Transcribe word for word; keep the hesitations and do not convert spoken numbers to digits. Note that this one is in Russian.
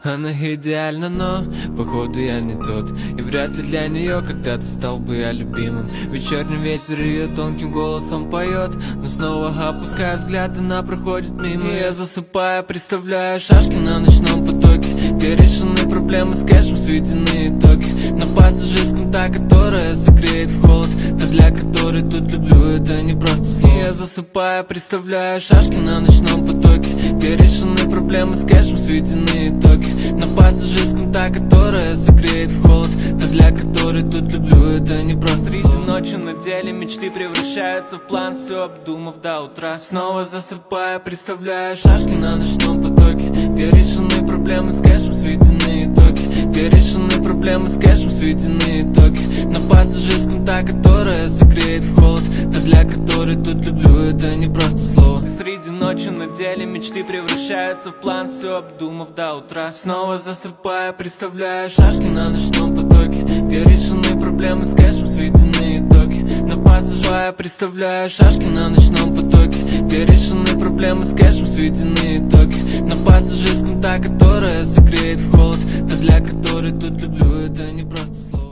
Она идеальна, но походу я не тот. И вряд ли для нее когда-то стал бы я любимым. Вечерний ветер ее тонким голосом поет, но снова опуская взгляд, она проходит мимо. И я засыпаю, представляю шашки на ночном потоке, где решены проблемы с кэшем, сведены итоги. На пассажирском та, которая согреет в холод, та, для которой тут люблю, это не просто слово. И я засыпаю, представляю шашки на ночном потоке, где решены проблемы с кэшем, сведены итоги. На пассажирском та, которая согреет в холод, та, для которой тут люблю, это не просто среди ночи на деле мечты превращаются в план, все обдумав до утра. Снова засыпая, представляю шашки на ночном потоке, где решены проблемы с кэшем, сведены итоги. Где решены проблемы с кэшем, сведены итоги. На пассажирском та, которая согреет в холод, та, для которой тут люблю, это не просто слово. Среди ночи на деле мечты превращаются в план, все обдумав до утра. Снова засыпая, представляю шашки на ночном потоке, где решены проблемы с кэшем, сведены итоги. На пассажирском представляю шашки на ночном потоке, где решены проблемы с кэшем, сведены итоги. На пассажирском та, которая согреет в холод, та, для которой тут люблю, это не просто слово.